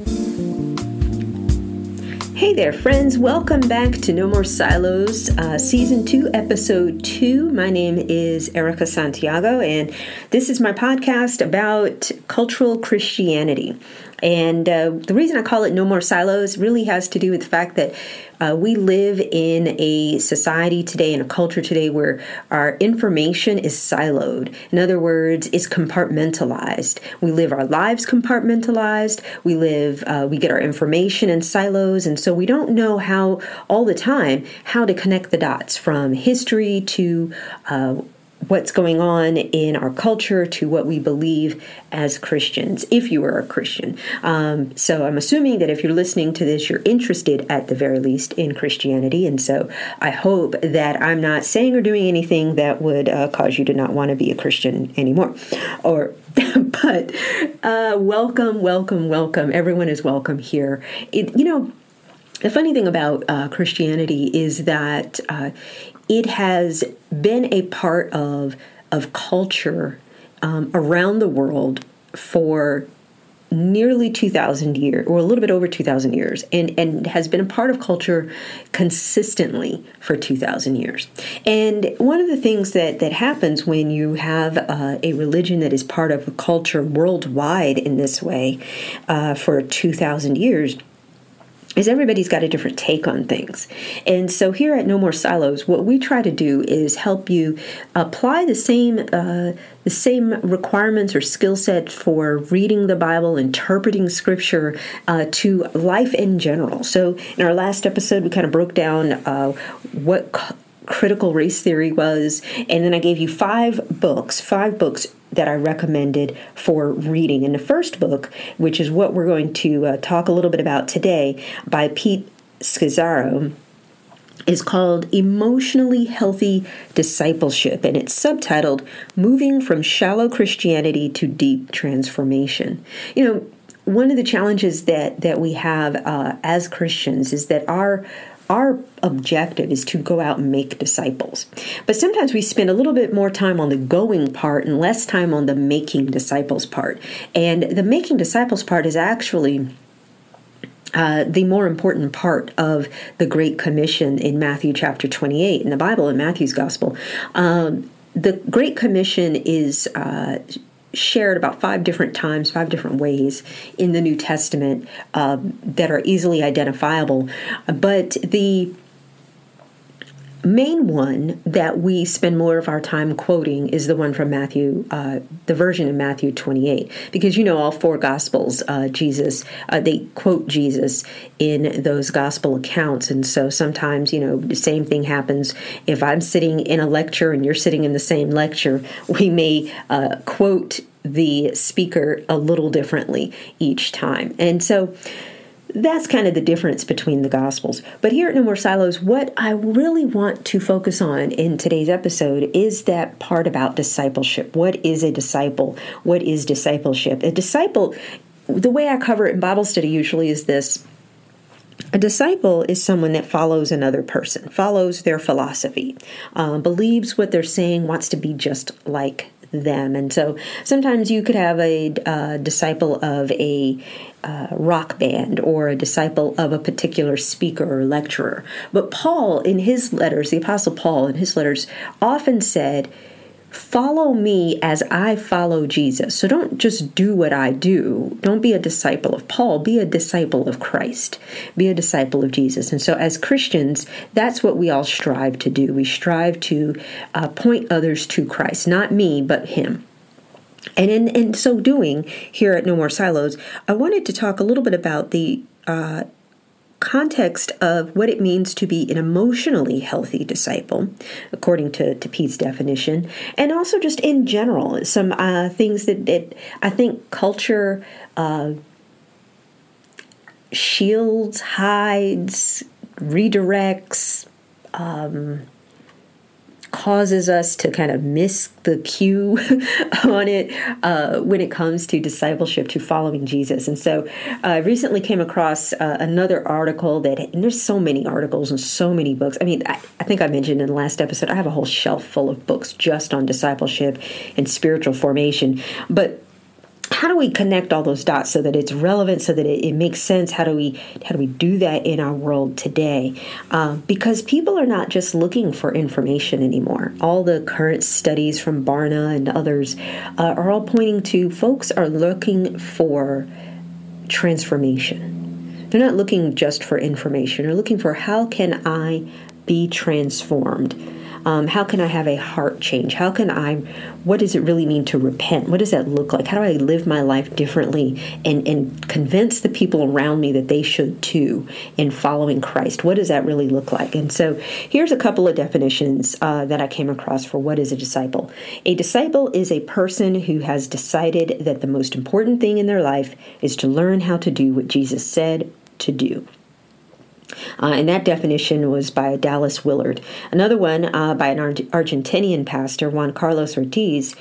Hey there, friends. Welcome back to No More Silos, Season 2, Episode 2. My name is Erica Santiago, and this is my podcast about cultural Christianity. And the reason I call it No More Silos really has to do with the fact that we live in a society today, in a culture today, where our information is siloed. In other words, it's compartmentalized. We live our lives compartmentalized. We get our information in silos, and so we don't know how, all the time, how to connect the dots from history to what's going on in our culture to what we believe as Christians, if you are a Christian. So I'm assuming that if you're listening to this, you're interested at the very least in Christianity. And so I hope that I'm not saying or doing anything that would cause you to not want to be a Christian anymore. But welcome. Everyone is welcome here. The funny thing about Christianity is that it has been a part of culture around the world for nearly 2,000 years, or a little bit over 2,000 years, and has been a part of culture consistently for 2,000 years. And one of the things that happens when you have a religion that is part of a culture worldwide in this way for 2,000 years is everybody's got a different take on things. And so here at No More Silos, what we try to do is help you apply the same requirements or skill set for reading the Bible, interpreting Scripture to life in general. So in our last episode, we kind of broke down what critical race theory was, and then I gave you five books that I recommended for reading. And the first book, which is what we're going to talk a little bit about today, by Pete Scazzero, is called Emotionally Healthy Discipleship, and it's subtitled Moving from Shallow Christianity to Deep Transformation. One of the challenges that we have as Christians is that our objective is to go out and make disciples. But sometimes we spend a little bit more time on the going part and less time on the making disciples part. And the making disciples part is actually the more important part of the Great Commission in Matthew chapter 28 in the Bible, in Matthew's Gospel. The Great Commission is shared about 5 different times, 5 different ways in the New Testament that are easily identifiable. But the main one that we spend more of our time quoting is the one from Matthew, the version in Matthew 28, because all 4 Gospels, they quote Jesus in those Gospel accounts, and so sometimes the same thing happens. If I'm sitting in a lecture and you're sitting in the same lecture, we may quote the speaker a little differently each time, and so that's kind of the difference between the Gospels. But here at No More Silos, what I really want to focus on in today's episode is that part about discipleship. What is a disciple? What is discipleship? A disciple, the way I cover it in Bible study usually is this. A disciple is someone that follows another person, follows their philosophy, believes what they're saying, wants to be just like them. And so sometimes you could have a disciple of a rock band or a disciple of a particular speaker or lecturer. But Paul, in his letters, the Apostle Paul in his letters often said, follow me as I follow Jesus. So don't just do what I do. Don't be a disciple of Paul. Be a disciple of Christ. Be a disciple of Jesus. And so as Christians, that's what we all strive to do. We strive to point others to Christ, not me, but him. And in so doing, here at No More Silos, I wanted to talk a little bit about the context of what it means to be an emotionally healthy disciple, according to Pete's definition, and also just in general, some things that I think culture shields, hides, redirects, causes us to kind of miss the cue on it when it comes to discipleship, to following Jesus. And so I recently came across another article and there's so many articles and so many books. I mean, I think I mentioned in the last episode, I have a whole shelf full of books just on discipleship and spiritual formation. But how do we connect all those dots so that it's relevant, so that it makes sense? How do we do that in our world today? Because people are not just looking for information anymore. All the current studies from Barna and others are all pointing to folks are looking for transformation. They're not looking just for information. They're looking for, how can I be transformed? How can I have a heart change? What does it really mean to repent? What does that look like? How do I live my life differently and convince the people around me that they should too in following Christ? What does that really look like? And so here's a couple of definitions that I came across for what is a disciple. A disciple is a person who has decided that the most important thing in their life is to learn how to do what Jesus said to do. And that definition was by Dallas Willard. Another one by an Argentinian pastor, Juan Carlos Ortiz,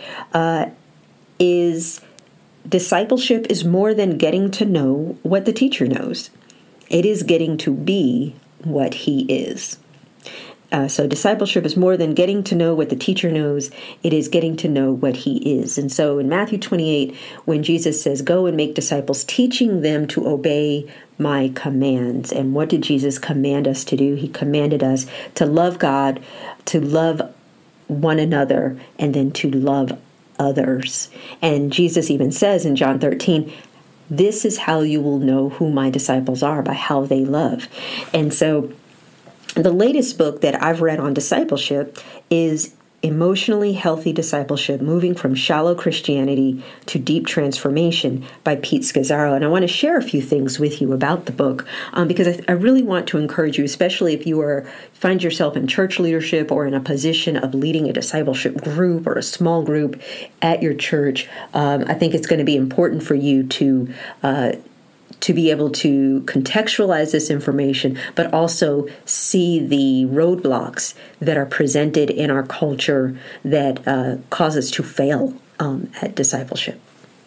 is discipleship is more than getting to know what the teacher knows. It is getting to be what he is. So discipleship is more than getting to know what the teacher knows. It is getting to know what he is. And so in Matthew 28, when Jesus says, "Go and make disciples, teaching them to obey my commands." And what did Jesus command us to do? He commanded us to love God, to love one another, and then to love others. And Jesus even says in John 13, "This is how you will know who my disciples are, by how they love." And so the latest book that I've read on discipleship is Emotionally Healthy Discipleship, Moving from Shallow Christianity to Deep Transformation by Pete Scazzaro. And I want to share a few things with you about the book because I really want to encourage you, especially if you find yourself in church leadership or in a position of leading a discipleship group or a small group at your church. I think it's going to be important for you to be able to contextualize this information, but also see the roadblocks that are presented in our culture that cause us to fail at discipleship.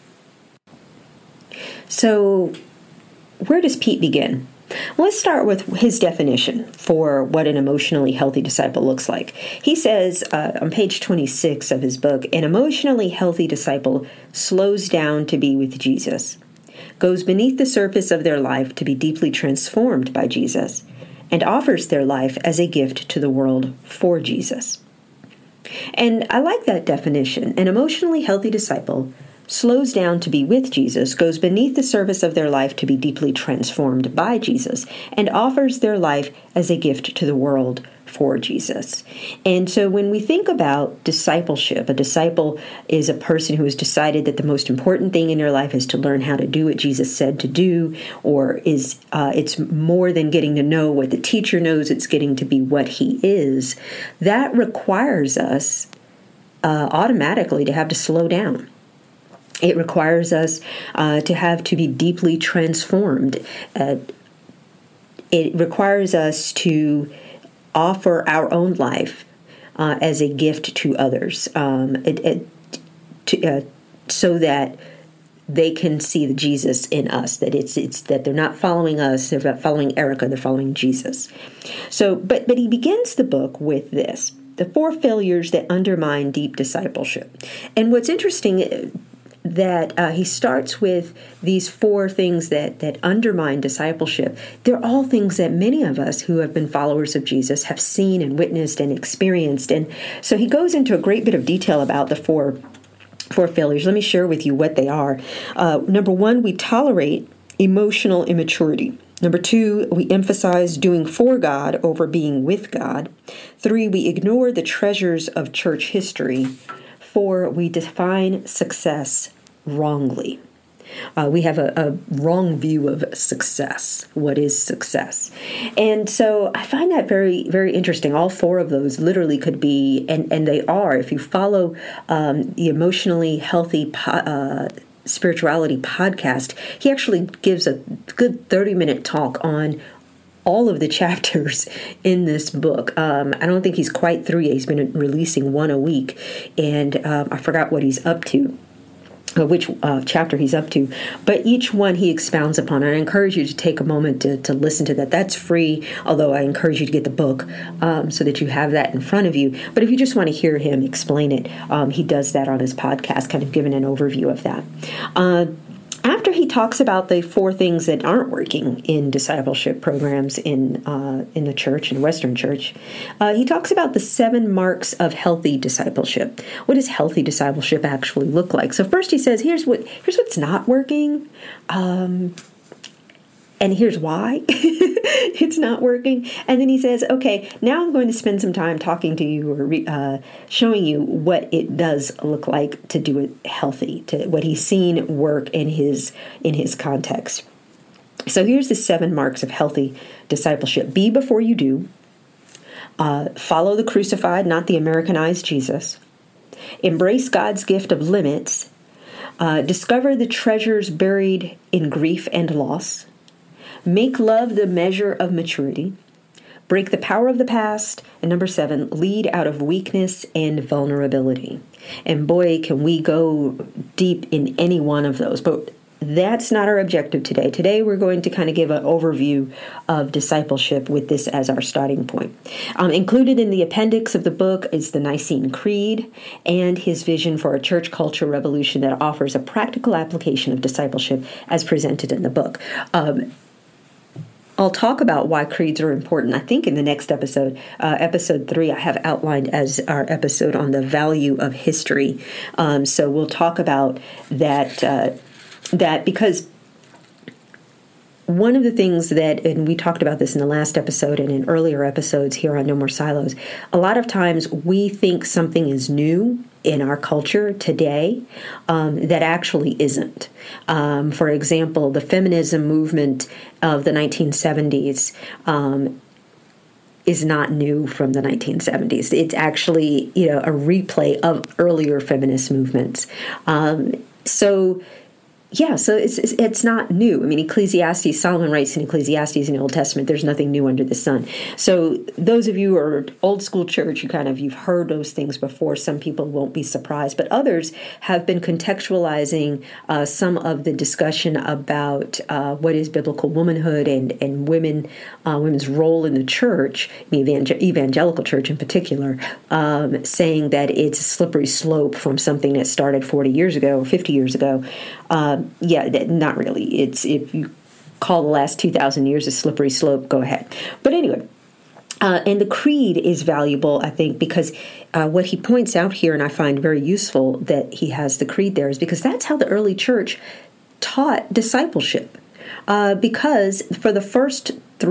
So where does Pete begin? Well, let's start with his definition for what an emotionally healthy disciple looks like. He says on page 26 of his book, "An emotionally healthy disciple slows down to be with Jesus, goes beneath the surface of their life to be deeply transformed by Jesus, and offers their life as a gift to the world for Jesus." And I like that definition. An emotionally healthy disciple slows down to be with Jesus, goes beneath the surface of their life to be deeply transformed by Jesus, and offers their life as a gift to the world for Jesus. And so when we think about discipleship, a disciple is a person who has decided that the most important thing in their life is to learn how to do what Jesus said to do, or it's more than getting to know what the teacher knows, it's getting to be what he is. That requires us automatically to have to slow down. It requires us to have to be deeply transformed. It requires us to offer our own life as a gift to others, so that they can see the Jesus in us. That it's that they're not following us, they're not following Erica, they're following Jesus. So, but he begins the book with this: the 4 failures that undermine deep discipleship. And what's interesting, that he starts with these 4 things that undermine discipleship. They're all things that many of us who have been followers of Jesus have seen and witnessed and experienced. And so he goes into a great bit of detail about the four failures. Let me share with you what they are. Number 1, we tolerate emotional immaturity. Number 2, we emphasize doing for God over being with God. 3, we ignore the treasures of church history. 4, we define success wrongly. We have a wrong view of success. What is success? And so I find that very, very interesting. All 4 of those literally could be, and they are, if you follow the Emotionally Healthy Spirituality podcast, he actually gives a good 30-minute talk on all of the chapters in this book. I don't think he's quite through yet. He's been releasing one a week, and I forgot what he's up to. which chapter he's up to, but each one he expounds upon. And I encourage you to take a moment to listen to that. That's free, although I encourage you to get the book so that you have that in front of you. But if you just want to hear him explain it, he does that on his podcast, kind of giving an overview of that. After he talks about the 4 things that aren't working in discipleship programs in the church, in the Western church, he talks about the 7 marks of healthy discipleship. What does healthy discipleship actually look like? So first he says, here's what's not working, and here's why it's not working. And then he says, okay, now I'm going to spend some time talking to you or showing you what it does look like to do it healthy, to what he's seen work in his context. So here's the 7 marks of healthy discipleship. Be before you do. Follow the crucified, not the Americanized Jesus. Embrace God's gift of limits. Discover the treasures buried in grief and loss. Make love the measure of maturity. Break the power of the past. And number 7, lead out of weakness and vulnerability. And boy, can we go deep in any one of those. But that's not our objective today. Today, we're going to kind of give an overview of discipleship with this as our starting point. Included in the appendix of the book is the Nicene Creed and his vision for a church culture revolution that offers a practical application of discipleship as presented in the book. I'll talk about why creeds are important, I think, in the next episode. Episode 3, I have outlined as our episode on the value of history. So we'll talk about that because one of the things that, and we talked about this in the last episode and in earlier episodes here on No More Silos, a lot of times we think something is new in our culture today that actually isn't. For example, the feminism movement of the 1970s is not new from the 1970s. It's actually, a replay of earlier feminist movements. So it's not new. I mean, Ecclesiastes, Solomon writes in Ecclesiastes in the Old Testament, there's nothing new under the sun. So those of you who are old school church, you've heard those things before. Some people won't be surprised, but others have been contextualizing some of the discussion about what is biblical womanhood and women's role in the church, the evangelical church in particular, saying that it's a slippery slope from something that started 40 years ago or 50 years ago. Not really. It's, if you call the last 2,000 years a slippery slope, go ahead. But anyway, and the creed is valuable, I think, because what he points out here, and I find very useful that he has the creed there, is because that's how the early church taught discipleship. Because for the first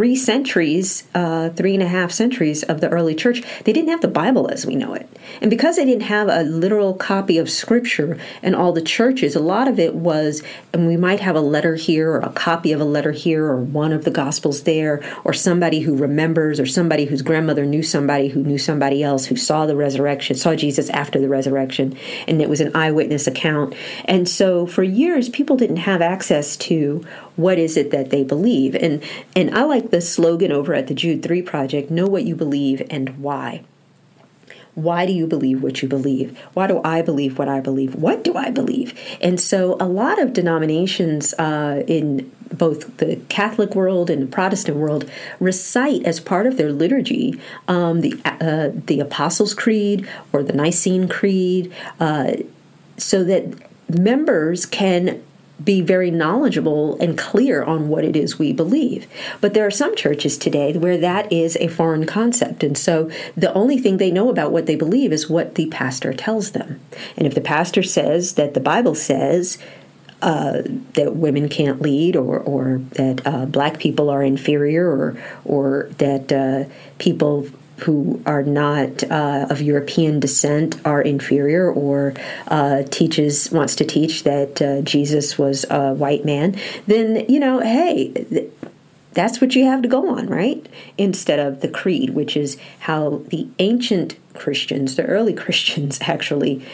3.5 centuries of the early church, they didn't have the Bible as we know it. And because they didn't have a literal copy of Scripture in all the churches, a lot of it was, and we might have a letter here or a copy of a letter here or one of the Gospels there, or somebody who remembers, or somebody whose grandmother knew somebody who knew somebody else who saw the resurrection, saw Jesus after the resurrection, and it was an eyewitness account. And so for years, people didn't have access to what is it that they believe. And I like the slogan over at the Jude 3 Project, know what you believe and why. Why do you believe what you believe? Why do I believe what I believe? What do I believe? And so a lot of denominations in both the Catholic world and the Protestant world recite as part of their liturgy the Apostles' Creed or the Nicene Creed so that members can be very knowledgeable and clear on what it is we believe. But there are some churches today where that is a foreign concept. And so the only thing they know about what they believe is what the pastor tells them. And if the pastor says that the Bible says that women can't lead or that black people are inferior or that people who are not of European descent are inferior, or wants to teach that Jesus was a white man, then, hey, that's what you have to go on, right? Instead of the creed, which is how the ancient Christians, the early Christians, actually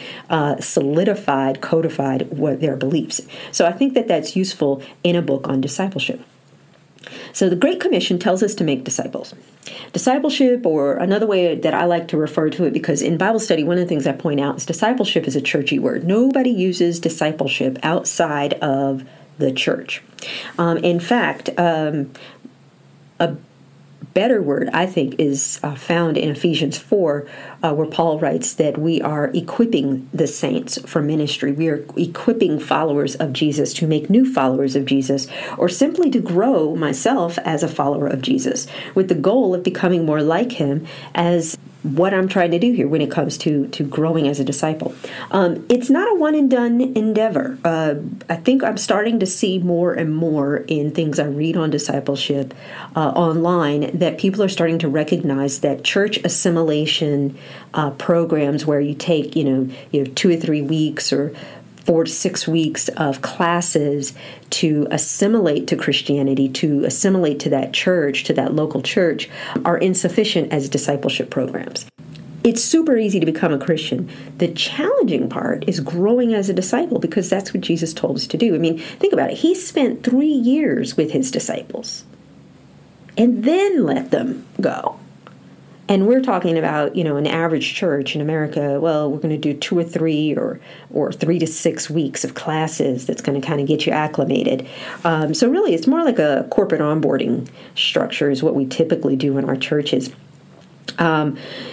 codified what their beliefs. So I think that that's useful in a book on discipleship. So the Great Commission tells us to make disciples. Discipleship, or another way that I like to refer to it, because in Bible study, one of the things I point out is discipleship is a churchy word. Nobody uses discipleship outside of the church. In fact, a better word, I think, is found in Ephesians 4, where Paul writes that we are equipping the saints for ministry. We are equipping followers of Jesus to make new followers of Jesus, or simply to grow myself as a follower of Jesus, with the goal of becoming more like him, as what I'm trying to do here when it comes to growing as a disciple. It's not a one and done endeavor. I think I'm starting to see more and more in things I read on discipleship online, that people are starting to recognize that church assimilation programs, where you take, you have 2 or 3 weeks or 4 to 6 weeks of classes to assimilate to Christianity, to assimilate to that church, to that local church, are insufficient as discipleship programs. It's super easy to become a Christian. The challenging part is growing as a disciple, because that's what Jesus told us to do. I mean, think about it. He spent 3 years with his disciples and then let them go. And we're talking about, an average church in America, well, we're going to do 2 or 3 or 3 to 6 weeks of classes that's going to kind of get you acclimated. So really, it's more like a corporate onboarding structure is what we typically do in our churches. So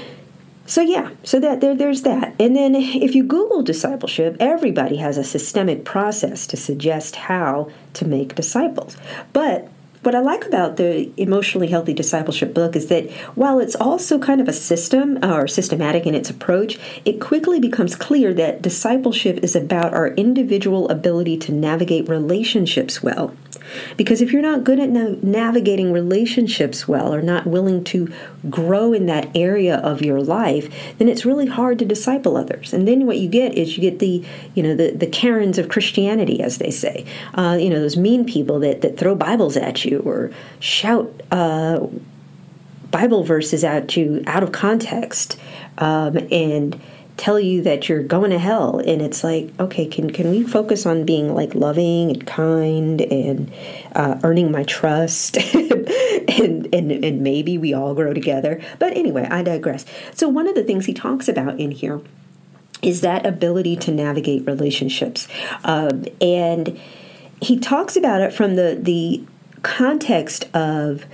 there's that. And then if you Google discipleship, everybody has a systemic process to suggest how to make disciples. But what I like about the Emotionally Healthy Discipleship book is that while it's also kind of a system or systematic in its approach, it quickly becomes clear that discipleship is about our individual ability to navigate relationships well. Because if you're not good at navigating relationships well, or not willing to grow in that area of your life, then it's really hard to disciple others. And then what you get is the Karens of Christianity, as they say. Those mean people that throw Bibles at you or shout Bible verses at you out of context, and tell you that you're going to hell. And it's like, okay, can we focus on being like loving and kind and earning my trust and maybe we all grow together. But anyway, I digress. So one of the things he talks about in here is that ability to navigate relationships. And he talks about it from the context of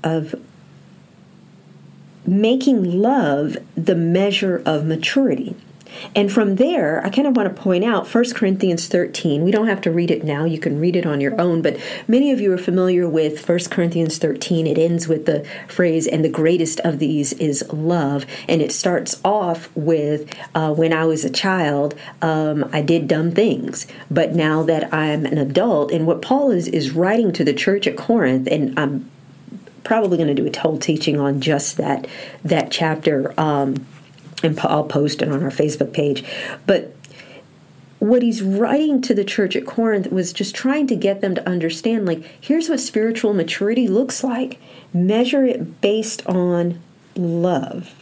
making love the measure of maturity. And from there, I kind of want to point out 1 Corinthians 13. We don't have to read it now. You can read it on your own. But many of you are familiar with 1 Corinthians 13. It ends with the phrase, and the greatest of these is love. And it starts off with, when I was a child, I did dumb things. But now that I'm an adult, and what Paul is writing to the church at Corinth, and I'm probably going to do a whole teaching on just that chapter, and I'll post it on our Facebook page. But what he's writing to the church at Corinth was just trying to get them to understand, like, here's what spiritual maturity looks like. Measure it based on love.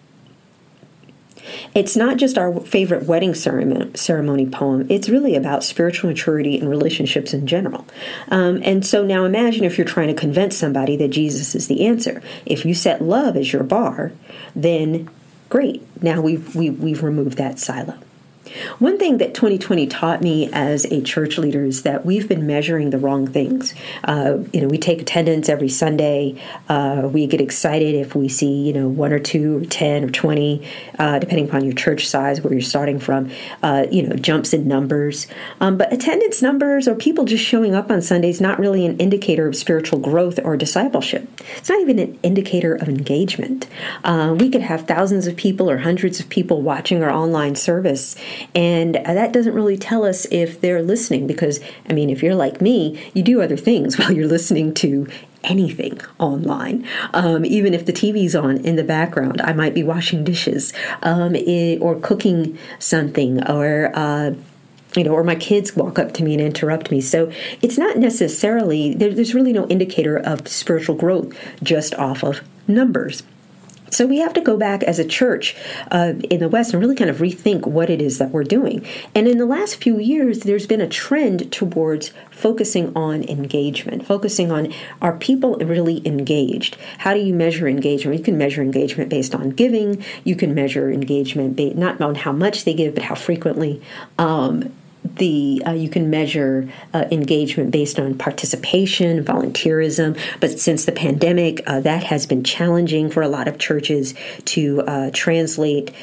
It's not just our favorite wedding ceremony poem. It's really about spiritual maturity and relationships in general. And so now imagine if you're trying to convince somebody that Jesus is the answer. If you set love as your bar, then great. Now we've removed that silo. One thing that 2020 taught me as a church leader is that we've been measuring the wrong things. We take attendance every Sunday. We get excited if we see, 1 or 2 or 10 or 20, depending upon your church size, where you're starting from, jumps in numbers. But attendance numbers or people just showing up on Sundays not really an indicator of spiritual growth or discipleship. It's not even an indicator of engagement. We could have thousands of people or hundreds of people watching our online service, and that doesn't really tell us if they're listening, because, if you're like me, you do other things while you're listening to anything online. Even if the TV's on in the background, I might be washing dishes or cooking something, or my kids walk up to me and interrupt me. So it's not necessarily, there's really no indicator of spiritual growth just off of numbers. So we have to go back as a church in the West and really kind of rethink what it is that we're doing. And in the last few years, there's been a trend towards focusing on engagement, focusing on, are people really engaged? How do you measure engagement? You can measure engagement based on giving. You can measure engagement not on how much they give, but how frequently. You can measure engagement based on participation, volunteerism, but since the pandemic, that has been challenging for a lot of churches to translate,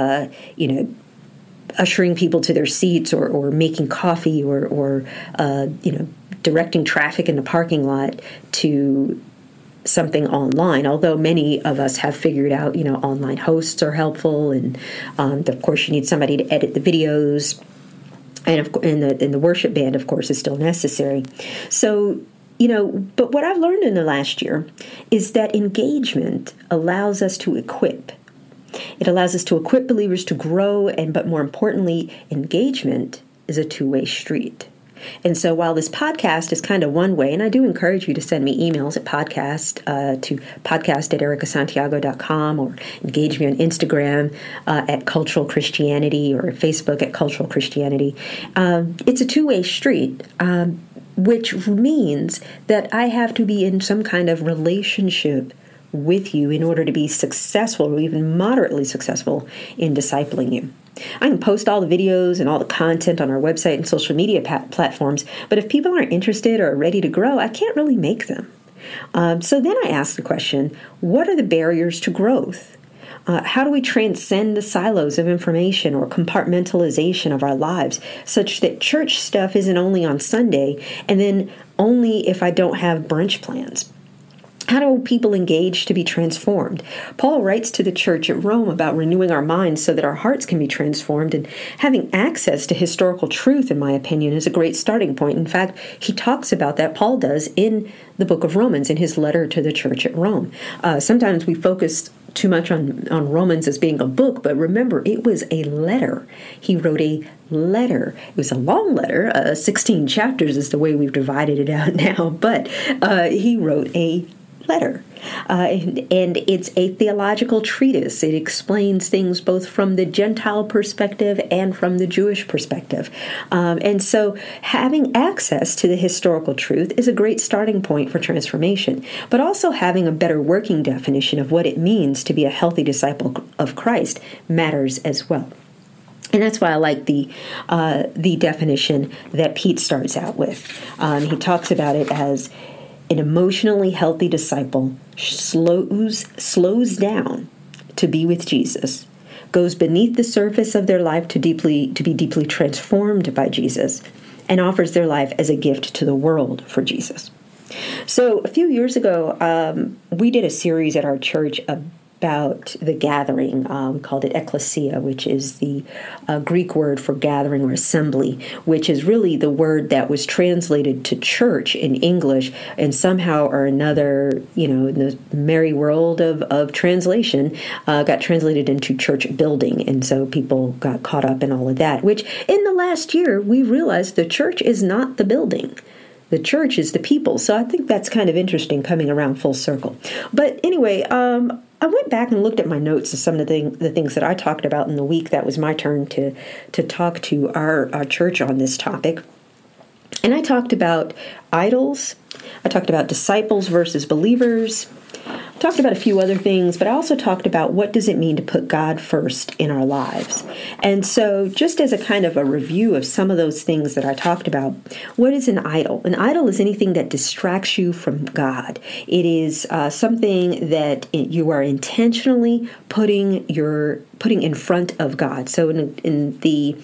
ushering people to their seats or making coffee or directing traffic in the parking lot to something online, although many of us have figured out, online hosts are helpful, and of course you need somebody to edit the videos. And the worship band, of course, is still necessary. So, but what I've learned in the last year is that engagement allows us to equip. It allows us to equip believers to grow, but more importantly, engagement is a two-way street. And so while this podcast is kind of one way, and I do encourage you to send me emails at to podcast@ericasantiago.com, or engage me on Instagram at Cultural Christianity, or Facebook at Cultural Christianity. It's a two-way street, which means that I have to be in some kind of relationship with you in order to be successful, or even moderately successful, in discipling you. I can post all the videos and all the content on our website and social media platforms, but if people aren't interested or ready to grow, I can't really make them. So then I ask the question, what are the barriers to growth? How do we transcend the silos of information or compartmentalization of our lives such that church stuff isn't only on Sunday and then only if I don't have brunch plans? How do people engage to be transformed? Paul writes to the church at Rome about renewing our minds so that our hearts can be transformed, and having access to historical truth, in my opinion, is a great starting point. In fact, he talks about that, Paul does, in the book of Romans, in his letter to the church at Rome. Sometimes we focus too much on Romans as being a book, but remember, it was a letter. He wrote a letter. It was a long letter. 16 chapters is the way we've divided it out now, but he wrote a letter. And it's a theological treatise. It explains things both from the Gentile perspective and from the Jewish perspective. And so having access to the historical truth is a great starting point for transformation, but also having a better working definition of what it means to be a healthy disciple of Christ matters as well. And that's why I like the definition that Pete starts out with. He talks about it as an emotionally healthy disciple slows down to be with Jesus, goes beneath the surface of their life to be deeply transformed by Jesus, and offers their life as a gift to the world for Jesus. So a few years ago, we did a series at our church about the gathering. We called it ecclesia, which is the Greek word for gathering or assembly, which is really the word that was translated to church in English, and somehow or another, in the merry world of translation, got translated into church building. And so people got caught up in all of that, which in the last year, we realized the church is not the building. The church is the people. So I think that's kind of interesting, coming around full circle. But anyway, I went back and looked at my notes and some of the things that I talked about in the week that was my turn to talk to our church on this topic. And I talked about idols. I talked about disciples versus believers. I talked about a few other things, but I also talked about what does it mean to put God first in our lives. And so just as a kind of a review of some of those things that I talked about, what is an idol? An idol is anything that distracts you from God. It is something that you are intentionally putting in front of God. So in the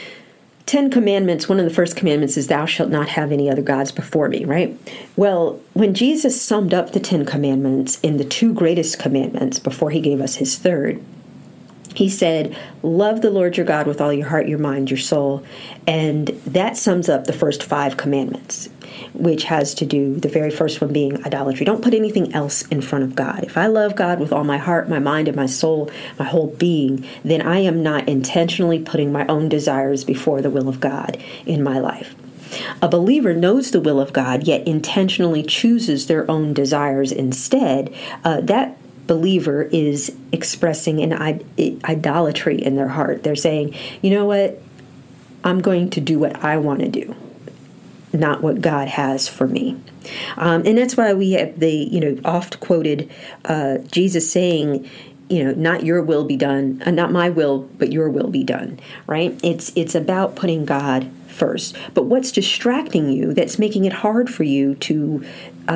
10 Commandments, one of the first commandments is, thou shalt not have any other gods before me, right? Well, when Jesus summed up the 10 Commandments in the two greatest commandments before he gave us his third, he said, love the Lord your God with all your heart, your mind, your soul. And that sums up the first 5 commandments, which has to do, the very first one being idolatry. Don't put anything else in front of God. If I love God with all my heart, my mind, and my soul, my whole being, then I am not intentionally putting my own desires before the will of God in my life. A believer knows the will of God, yet intentionally chooses their own desires instead. That believer is expressing an idolatry in their heart. They're saying, you know what? I'm going to do what I want to do, not what God has for me. And that's why we have the, oft quoted Jesus saying, not your will be done, not my will, but your will be done, right? It's about putting God first. But what's distracting you that's making it hard for you to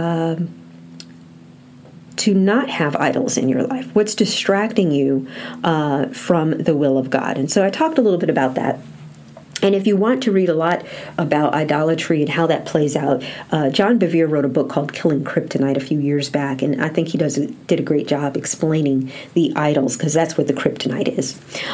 not have idols in your life? What's distracting you from the will of God? And so I talked a little bit about that. And if you want to read a lot about idolatry and how that plays out, John Bevere wrote a book called Killing Kryptonite a few years back, and I think he did a great job explaining the idols, because that's what the kryptonite is.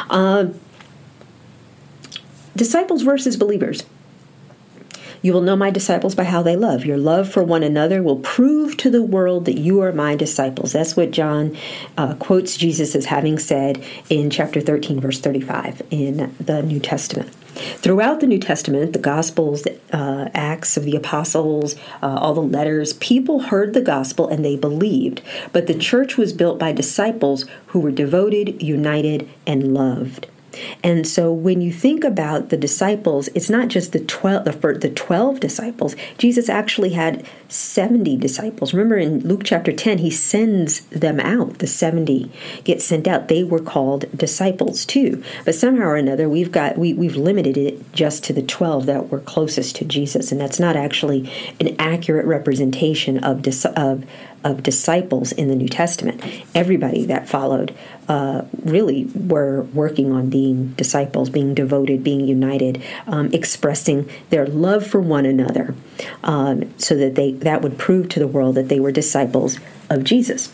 Disciples versus believers. You will know my disciples by how they love. Your love for one another will prove to the world that you are my disciples. That's what John quotes Jesus as having said in chapter 13, verse 35 in the New Testament. Throughout the New Testament, the Gospels, Acts of the Apostles, all the letters, people heard the gospel and they believed. But the church was built by disciples who were devoted, united, and loved. And so when you think about the disciples, it's not just the 12 disciples. Jesus actually had 70 disciples. Remember in Luke chapter 10, he sends them out. The 70 get sent out. They were called disciples too. But somehow or another, we've limited it just to the 12 that were closest to Jesus. And that's not actually an accurate representation of disciples in the New Testament. Everybody that followed really were working on being disciples, being devoted, being united, expressing their love for one another, so that would prove to the world that they were disciples of Jesus.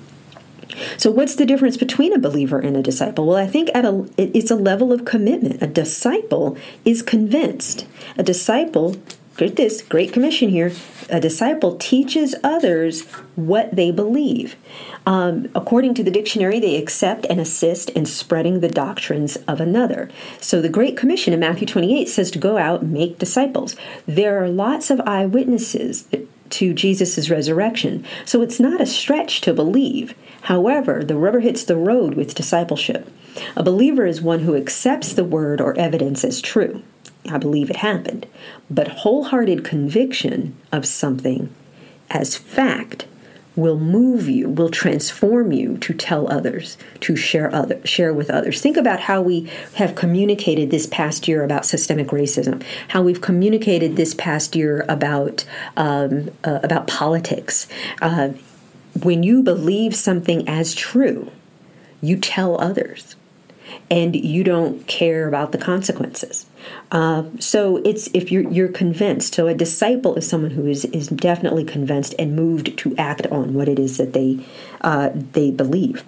So what's the difference between a believer and a disciple? Well, I think it's a level of commitment. A disciple is convinced. A disciple, get this, Great Commission here, a disciple teaches others what they believe. According to the dictionary, they accept and assist in spreading the doctrines of another. So the Great Commission in Matthew 28 says to go out and make disciples. There are lots of eyewitnesses to Jesus' resurrection, so it's not a stretch to believe. However, the rubber hits the road with discipleship. A believer is one who accepts the word or evidence as true. I believe it happened. But wholehearted conviction of something as fact will move you, will transform you to tell others, to share with others. Think about how we have communicated this past year about systemic racism, how we've communicated this past year about politics. When you believe something as true, you tell others, and you don't care about the consequences. So it's if you're convinced. So a disciple is someone who is definitely convinced and moved to act on what it is that they believe.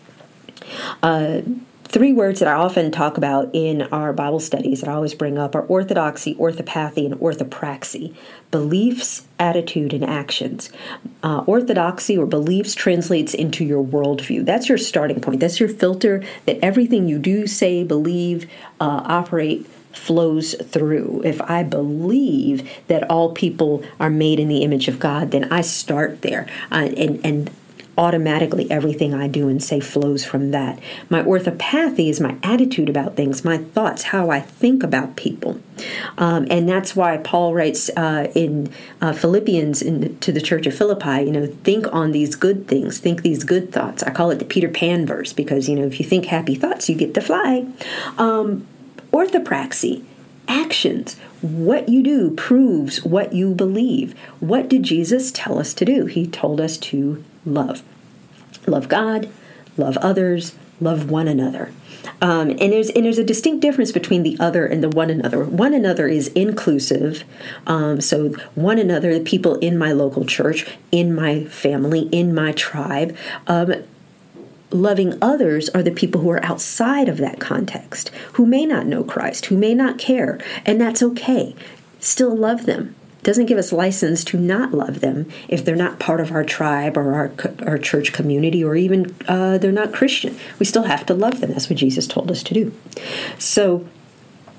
3 words that I often talk about in our Bible studies that I always bring up are orthodoxy, orthopathy, and orthopraxy. Beliefs, attitude, and actions. Orthodoxy or beliefs translates into your worldview. That's your starting point. That's your filter that everything you do, say, believe, operate flows through. If I believe that all people are made in the image of God, then I start there. And automatically everything I do and say flows from that. My orthopathy is my attitude about things, my thoughts, how I think about people. And that's why Paul writes in Philippians to the church of Philippi, think on these good things, think these good thoughts. I call it the Peter Pan verse because, if you think happy thoughts, you get to fly. Orthopraxy, actions. What you do proves what you believe. What did Jesus tell us to do? He told us to love. Love God, love others, love one another. And there's a distinct difference between the other and the one another. One another is inclusive. So one another, the people in my local church, in my family, in my tribe. Loving others are the people who are outside of that context, who may not know Christ, who may not care, and that's okay. Still love them. Doesn't give us license to not love them if they're not part of our tribe or our church community, or even they're not Christian. We still have to love them. That's what Jesus told us to do. So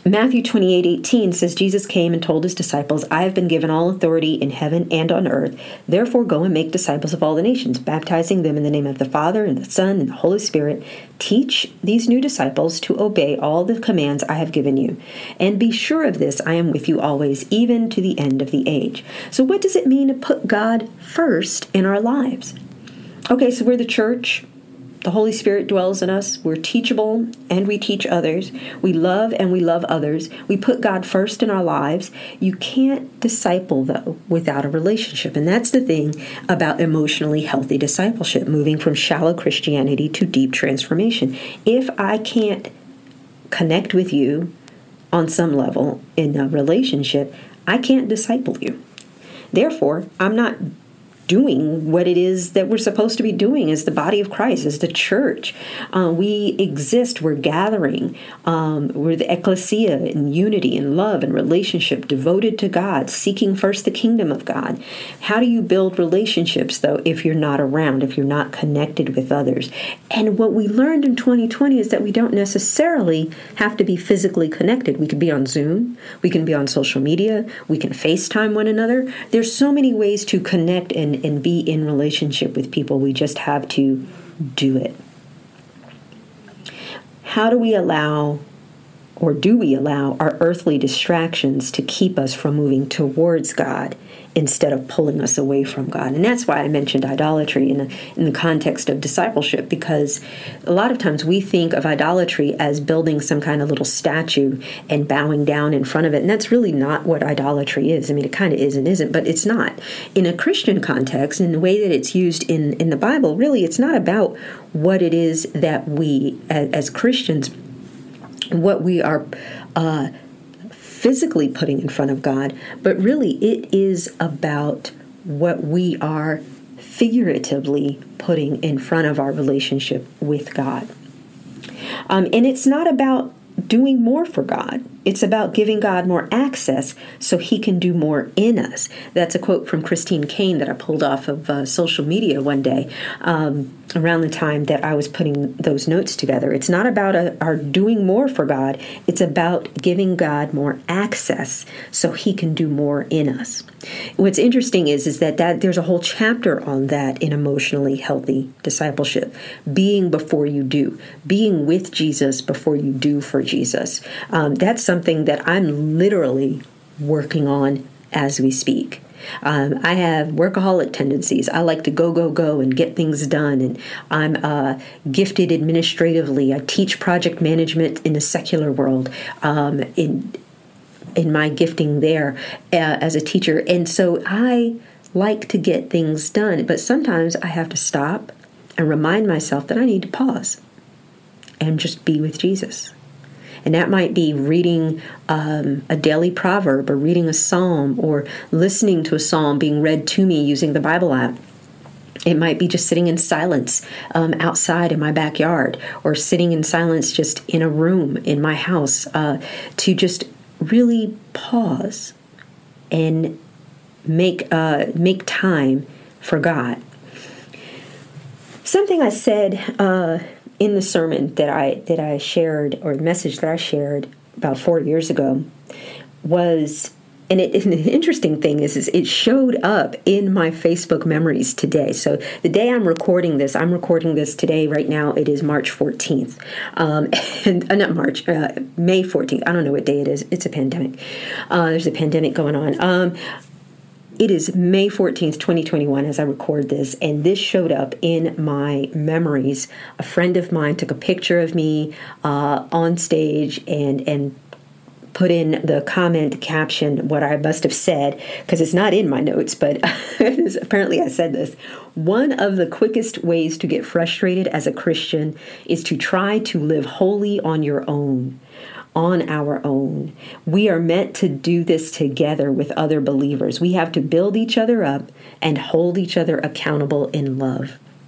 Matthew 28:18 says, Jesus came and told his disciples, I have been given all authority in heaven and on earth. Therefore go and make disciples of all the nations, baptizing them in the name of the Father and the Son and the Holy Spirit. Teach these new disciples to obey all the commands I have given you. And be sure of this, I am with you always, even to the end of the age. So what does it mean to put God first in our lives? Okay, so we're the church. The Holy Spirit dwells in us. We're teachable and we teach others. We love and we love others. We put God first in our lives. You can't disciple, though, without a relationship. And that's the thing about emotionally healthy discipleship, moving from shallow Christianity to deep transformation. If I can't connect with you on some level in a relationship, I can't disciple you. Therefore, I'm not doing what it is that we're supposed to be doing as the body of Christ, as the church. We exist, we're gathering, we're the ecclesia in unity and love and relationship, devoted to God, seeking first the kingdom of God. How do you build relationships, though, if you're not around, if you're not connected with others? And what we learned in 2020 is that we don't necessarily have to be physically connected. We could be on Zoom, we can be on social media, we can FaceTime one another. There's so many ways to connect and be in relationship with people. We just have to do it. How do we allow, or do we allow, our earthly distractions to keep us from moving towards God instead of pulling us away from God? And that's why I mentioned idolatry in the context of discipleship, because a lot of times we think of idolatry as building some kind of little statue and bowing down in front of it. And that's really not what idolatry is. I mean, it kind of is and isn't, but it's not. In a Christian context, in the way that it's used in the Bible, really, it's not about what it is that we, as Christians, what we are physically putting in front of God, but really it is about what we are figuratively putting in front of our relationship with God. And it's not about doing more for God. It's about giving God more access so he can do more in us. That's a quote from Christine Caine that I pulled off of social media one day around the time that I was putting those notes together. It's not about our doing more for God. It's about giving God more access so he can do more in us. What's interesting is that there's a whole chapter on that in emotionally healthy discipleship. Being before you do. Being with Jesus before you do for Jesus. That's something that I'm literally working on as we speak. I have workaholic tendencies. I like to go, and get things done. And I'm gifted administratively. I teach project management in the secular world in my gifting there as a teacher. And so I like to get things done. But sometimes I have to stop and remind myself that I need to pause and just be with Jesus. And that might be reading a daily proverb, or reading a psalm, or listening to a psalm being read to me using the Bible app. It might be just sitting in silence outside in my backyard, or sitting in silence just in a room in my house, to just really pause and make time for God. Something I said in the sermon that I shared, or the message that I shared about 4 years ago, was, and the interesting thing is it showed up in my Facebook memories today. So the day I'm recording this today, right now, it is March 14th. And not March, May 14th. I don't know what day it is. It's a pandemic. There's a pandemic going on. It is May 14th, 2021 as I record this, and this showed up in my memories. A friend of mine took a picture of me on stage and put in the comment caption what I must have said, because it's not in my notes, but apparently I said this. One of the quickest ways to get frustrated as a Christian is to try to live wholly on your own. On our own. We are meant to do this together with other believers. We have to build each other up and hold each other accountable in love.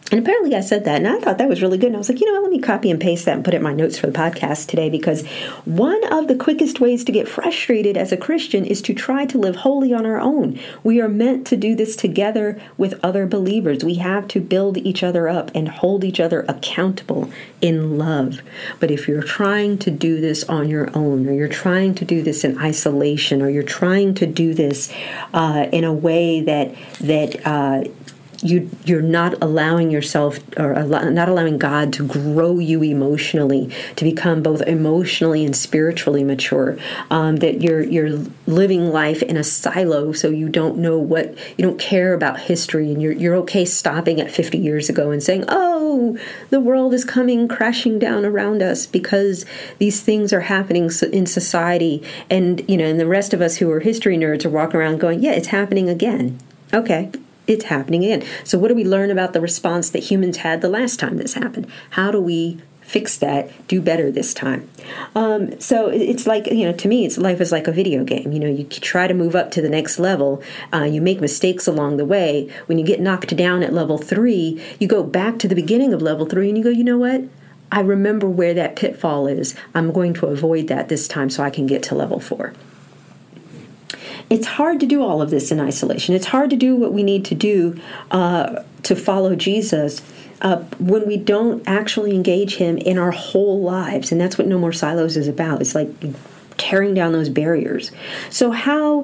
And apparently I said that, and I thought that was really good. And I was like, let me copy and paste that and put it in my notes for the podcast today, because one of the quickest ways to get frustrated as a Christian is to try to live wholly on our own. We are meant to do this together with other believers. We have to build each other up and hold each other accountable in love. But if you're trying to do this on your own, or you're trying to do this in isolation, or you're trying to do this in a way that you're not allowing yourself, or not allowing God to grow you emotionally, to become both emotionally and spiritually mature, that you're living life in a silo, so you don't care about history, and you're okay stopping at 50 years ago and saying, oh, the world is coming crashing down around us because these things are happening in society, and the rest of us who are history nerds are walking around going, yeah, it's happening again. Okay. It's happening again. So what do we learn about the response that humans had the last time this happened? How do we fix that, do better this time? So it's like, to me, life is like a video game. You try to move up to the next level. You make mistakes along the way. When you get knocked down at level 3, you go back to the beginning of level 3 and you go, you know what? I remember where that pitfall is. I'm going to avoid that this time so I can get to level 4. It's hard to do all of this in isolation. It's hard to do what we need to do to follow Jesus when we don't actually engage him in our whole lives. And that's what No More Silos is about. It's like tearing down those barriers. So how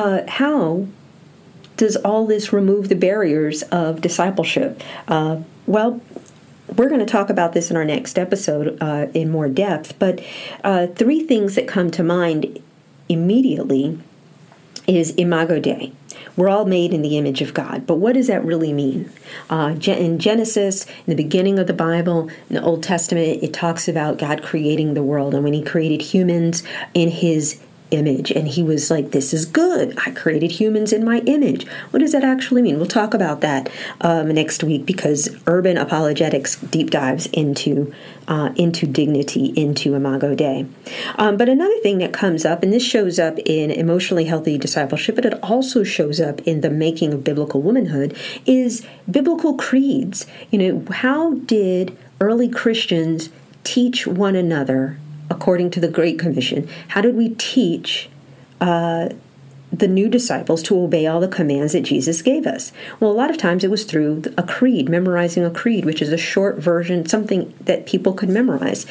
does all this remove the barriers of discipleship? Well, we're going to talk about this in our next episode in more depth. But 3 things that come to mind immediately is Imago Dei. We're all made in the image of God. But what does that really mean? In Genesis, in the beginning of the Bible, in the Old Testament, it talks about God creating the world. And when he created humans in his image, and he was like, this is good. I created humans in my image. What does that actually mean? We'll talk about that next week, because Urban Apologetics deep dives into dignity, into Imago Dei. But another thing that comes up, and this shows up in emotionally healthy discipleship, but it also shows up in the making of biblical womanhood, is biblical creeds. How did early Christians teach one another according to the Great Commission? How did we teach the new disciples to obey all the commands that Jesus gave us? Well, a lot of times it was through a creed, memorizing a creed, which is a short version, something that people could memorize.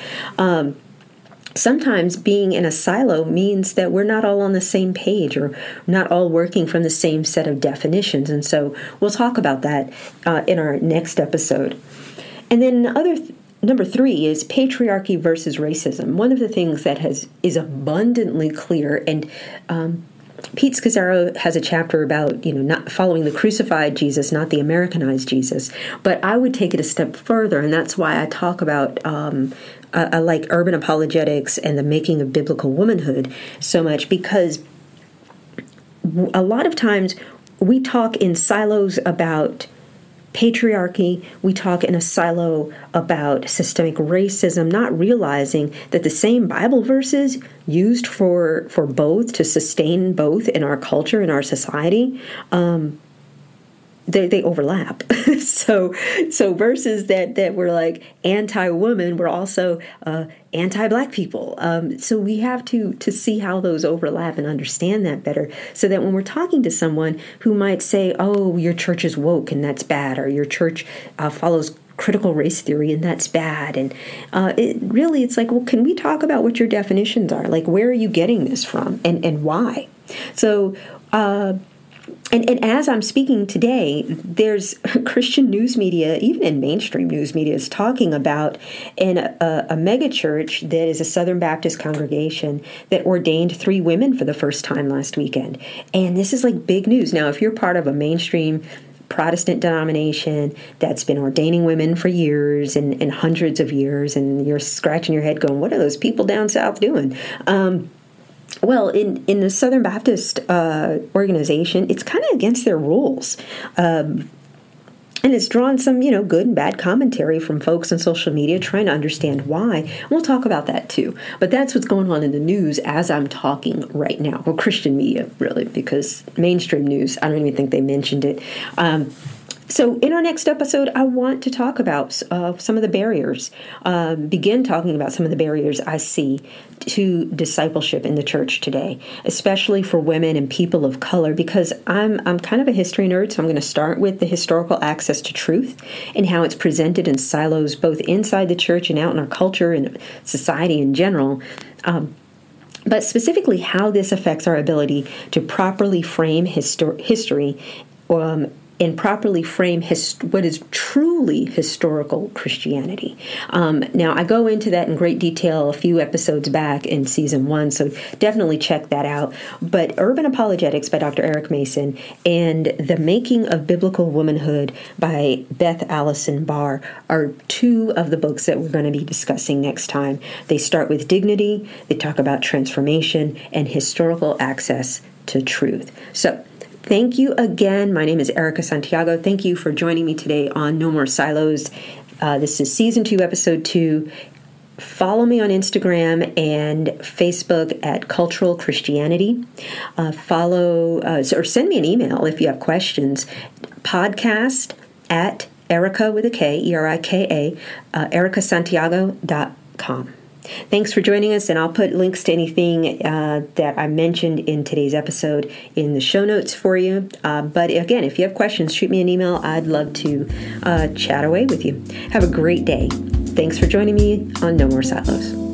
Sometimes being in a silo means that we're not all on the same page, or not all working from the same set of definitions. And so we'll talk about that in our next episode. And then Number 3 is patriarchy versus racism. One of the things that is abundantly clear, and Pete Scazzaro has a chapter about not following the crucified Jesus, not the Americanized Jesus. But I would take it a step further, and that's why I talk about I like Urban Apologetics and the making of biblical womanhood so much, because a lot of times we talk in silos about patriarchy, we talk in a silo about systemic racism, not realizing that the same Bible verses used for both, to sustain both in our culture, in our society, they overlap. so verses that were like anti-woman were also anti-black people. So we have to see how those overlap and understand that better, so that when we're talking to someone who might say, oh, your church is woke and that's bad, or your church follows critical race theory and that's bad, and it's like, well, can we talk about what your definitions are? Like, where are you getting this from, and why? So And as I'm speaking today, there's Christian news media, even in mainstream news media, is talking about a mega church that is a Southern Baptist congregation that ordained 3 women for the first time last weekend. And this is like big news. Now, if you're part of a mainstream Protestant denomination that's been ordaining women for years and hundreds of years, and you're scratching your head going, what are those people down south doing? Well, in the Southern Baptist organization, it's kind of against their rules. And it's drawn some, good and bad commentary from folks on social media trying to understand why. And we'll talk about that too. But that's what's going on in the news as I'm talking right now. Well, Christian media, really, because mainstream news, I don't even think they mentioned it. So in our next episode, I want to talk about some of the barriers, begin talking about some of the barriers I see to discipleship in the church today, especially for women and people of color, because I'm kind of a history nerd, so I'm going to start with the historical access to truth and how it's presented in silos both inside the church and out in our culture and society in general. But specifically how this affects our ability to properly frame history and properly frame what is truly historical Christianity. Now, I go into that in great detail a few episodes back in season 1, so definitely check that out. But Urban Apologetics by Dr. Eric Mason and The Making of Biblical Womanhood by Beth Allison Barr are two of the books that we're going to be discussing next time. They start with dignity, they talk about transformation, and historical access to truth. So, thank you again. My name is Erica Santiago. Thank you for joining me today on No More Silos. This is Season 2, Episode 2. Follow me on Instagram and Facebook at Cultural Christianity. Or send me an email if you have questions. Podcast at Erica with a K, ERIKA, ericasantiago.com. Thanks for joining us, and I'll put links to anything that I mentioned in today's episode in the show notes for you. But again, if you have questions, shoot me an email. I'd love to chat away with you. Have a great day. Thanks for joining me on No More Silos.